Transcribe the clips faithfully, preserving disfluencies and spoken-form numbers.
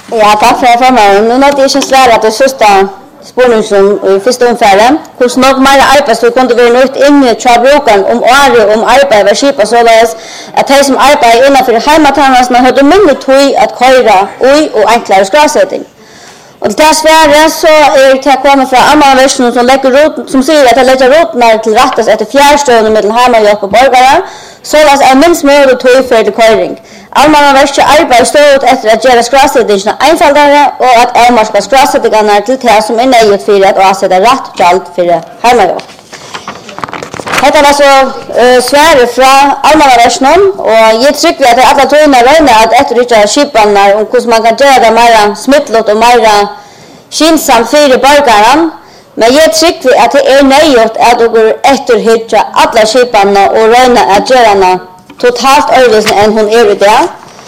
Ja, takk for jeg får Nu nådde jeg ikke svære at det siste spørsmål som i første omfærdet. Hvordan nok mer arbeidsstod kunne være nødt inn i brukeren om året om arbeid var skipet således at de som arbeider innenfor heimatannelsene hadde mindre tog at køyre ui og enklere skrasetting. Og til dessverre så er det kommet fra Almannaversen som, som sier at de legger rotene til rettes etter fjærstående mellom heimathjelp og borgere, således er minst mulig tog for til køyring. Almannaversen arbeider stort etter at gjøre skrasettingene einfaldere og at avmarske skrasettingene til det som er nøyet for at avsette rett gjald for heimathjelp. Dette var så uh, svære fra Almannaversen, og jeg trykker at alle togene regner at etterrykker skipene om hvordan man kan gjøre det mer smittlott og mer skinsamt for borgerne. Men jeg trykker at det er nøyet at dere etterrykker alle skipene og regner at gjøre det totalt øyelsen enn hun er i det.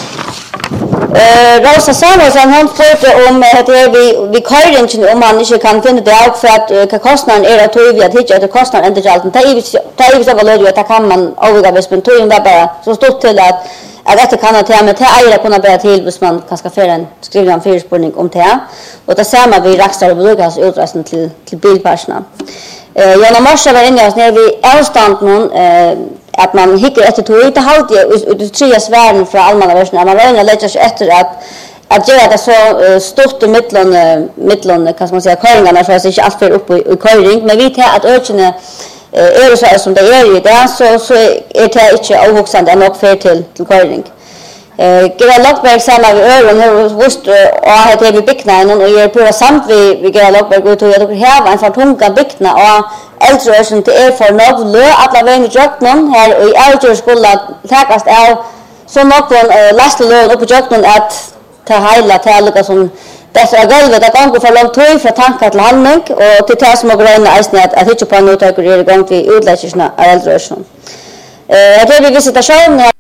Uh, Rosa Samuelsen, hun spurte om at vi, vi køyringen om man ikke kan finne det av for at uh, hva kostnaden er at tog vi at hitje etter kostnaden enn til gjalten. Det er ikke så valgt at det kan man overgå hvis man tog var bare så stort til at at dette kan jeg til, men det eier kunne bare til hvis man kan skrive en, skrive en fyrspurning om det. Og det samme vi rakster og bruker oss utresten til, til bilpersene. Uh, Jonna Morse var inne oss nede ved avstanden uh, at man hikker etter tog. Det er alltid ut i tre sværen fra Almannaversen at man regner letter seg etter at at gjøre det så uh, stort og midtlån, midtlån, hva skal man si, køringene, så er det ikke alt for opp i, i køring. Men vi tar at økene uh, er så som det er i det, så, så er det ikke avhoksende nok for til, til køring. Uh, Gerard Lockberg sammen med Øren har vist å ha det ved bygnaden, og jeg er på samt ved Gerard Lockberg ut og at dere har en for tunga bygna og eldreøren til er for nok lø alle veien i Jøknen her og i eldre skulle takast av så noen uh, lasteløen oppe i Jøknen at ta heila til alle som dette er gulvet, det ganger for langt tøy fra tanker til handling og til det som må grønne eisen at at ikke på en uttøkker er i gang til utleggelsen av eldreøren. Uh, jeg tror vi visitasjonen her